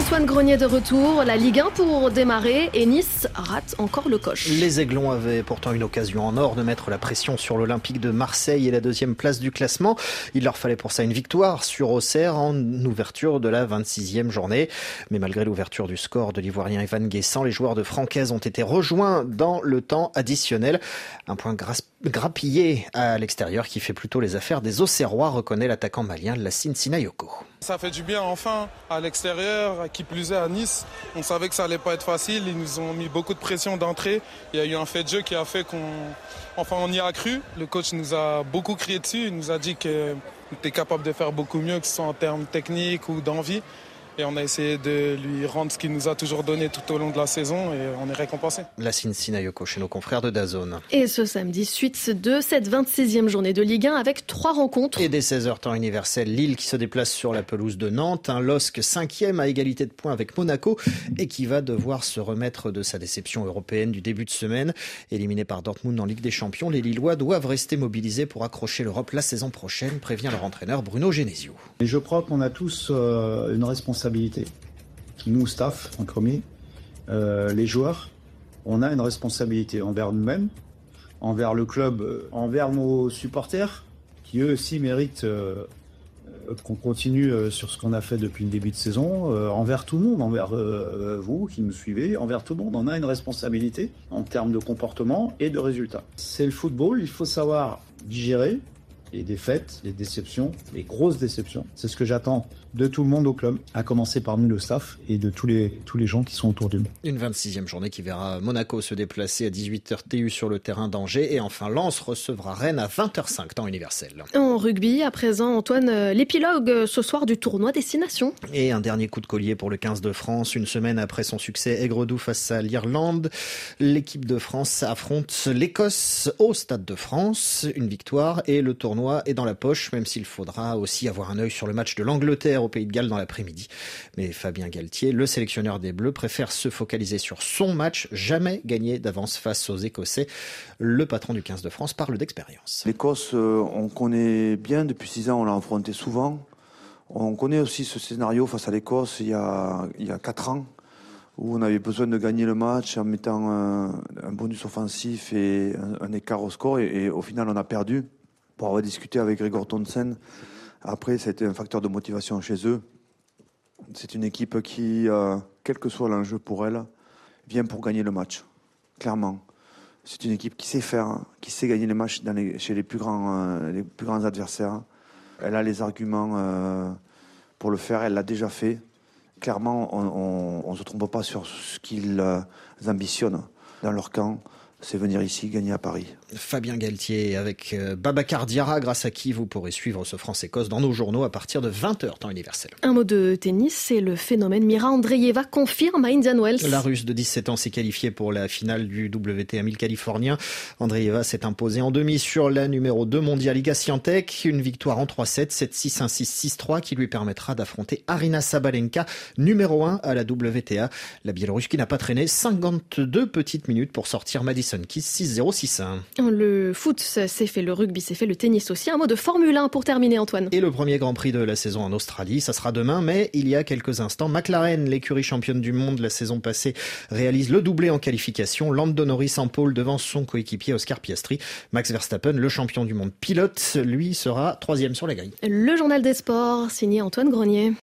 Antoine Grenier de retour, la Ligue 1 pour démarrer et Nice rate encore le coche. Les Aiglons avaient pourtant une occasion en or de mettre la pression sur l'Olympique de Marseille et la deuxième place du classement. Il leur fallait pour ça une victoire sur Auxerre en ouverture de la 26e journée. Mais malgré l'ouverture du score de l'Ivoirien Evan Guessant, les joueurs de Francaise ont été rejoints dans le temps additionnel. Un point grappillé à l'extérieur qui fait plutôt les affaires des Auxerrois, reconnaît l'attaquant malien Lassine Sinayoko. Ça fait du bien enfin à l'extérieur, qui plus est à Nice. On savait que ça allait pas être facile, ils nous ont mis beaucoup de pression d'entrée. Il y a eu un fait de jeu qui a fait on y a cru. Le coach nous a beaucoup crié dessus, il nous a dit qu'on était capable de faire beaucoup mieux, que ce soit en termes techniques ou d'envie. Et on a essayé de lui rendre ce qu'il nous a toujours donné tout au long de la saison et on est récompensé. Lassine Sinayoko chez nos confrères de DAZN. Et ce samedi, suite de cette 26e journée de Ligue 1 avec 3 rencontres. Et dès 16h temps universel, Lille qui se déplace sur la pelouse de Nantes. Un LOSC 5e à égalité de points avec Monaco et qui va devoir se remettre de sa déception européenne du début de semaine. Éliminé par Dortmund en Ligue des Champions, les Lillois doivent rester mobilisés pour accrocher l'Europe la saison prochaine, prévient leur entraîneur Bruno Genesio. Et je crois qu'on a tous une responsabilité. Nous, staff, en premier, les joueurs, on a une responsabilité envers nous-mêmes, envers le club, envers nos supporters, qui eux aussi méritent qu'on continue sur ce qu'on a fait depuis le début de saison, envers tout le monde, envers vous qui nous suivez, envers tout le monde. On a une responsabilité en termes de comportement et de résultats. C'est le football, il faut savoir digérer les défaites, les déceptions, les grosses déceptions. C'est ce que j'attends de tout le monde au club, à commencer par nous, le staff, et de tous les gens qui sont autour de nous. Une 26e journée qui verra Monaco se déplacer à 18h TU sur le terrain d'Angers. Et enfin, Lens recevra Rennes à 20h05 temps universel. En rugby, à présent, Antoine, l'épilogue ce soir du tournoi Destination. Et un dernier coup de collier pour le 15 de France. Une semaine après son succès aigre-doux face à l'Irlande, l'équipe de France affronte l'Écosse au Stade de France. Une victoire et le tournoi est dans la poche, même s'il faudra aussi avoir un œil sur le match de l'Angleterre au Pays de Galles dans l'après-midi. Mais Fabien Galtier, le sélectionneur des Bleus, préfère se focaliser sur son match, jamais gagné d'avance face aux Écossais. Le patron du 15 de France parle d'expérience. L'Écosse, on connaît bien, depuis 6 ans, on l'a affronté souvent. On connaît aussi ce scénario face à l'Écosse il y a 4 ans, où on avait besoin de gagner le match en mettant un bonus offensif et un écart au score, et au final on a perdu. Pour avoir discuté avec Gregor Townsend, après, ça a été un facteur de motivation chez eux. C'est une équipe qui, quel que soit l'enjeu pour elle, vient pour gagner le match. Clairement. C'est une équipe qui sait faire, qui sait gagner les matchs chez les plus grands adversaires. Elle a les arguments pour le faire, elle l'a déjà fait. Clairement, on ne se trompe pas sur ce qu'ils ambitionnent dans leur camp. C'est venir ici gagner à Paris. Fabien Galtier avec Babacar Diarra, grâce à qui vous pourrez suivre ce France-Écosse dans nos journaux à partir de 20h temps universel. Un mot de tennis, c'est le phénomène Mira Andreeva confirme à Indian Wells. La Russe de 17 ans s'est qualifiée pour la finale du WTA 1000 californien. Andreeva s'est imposée en demi sur la numéro 2 mondiale Iga Swiatek. Une victoire en 3-7, 7-6, 1-6, 6-3 qui lui permettra d'affronter Aryna Sabalenka, numéro 1 à la WTA. La Biélorusse qui n'a pas traîné 52 petites minutes pour sortir Madison Keys 6-0, 6-1. Le foot, c'est fait, le rugby, c'est fait, le tennis aussi. Un mot de Formule 1 pour terminer, Antoine. Et le premier Grand Prix de la saison en Australie, ça sera demain, mais il y a quelques instants, McLaren, l'écurie championne du monde la saison passée, réalise le doublé en qualification. Lando Norris en pôle devant son coéquipier Oscar Piastri. Max Verstappen, le champion du monde pilote, lui sera 3e sur la grille. Le journal des sports, signé Antoine Grenier.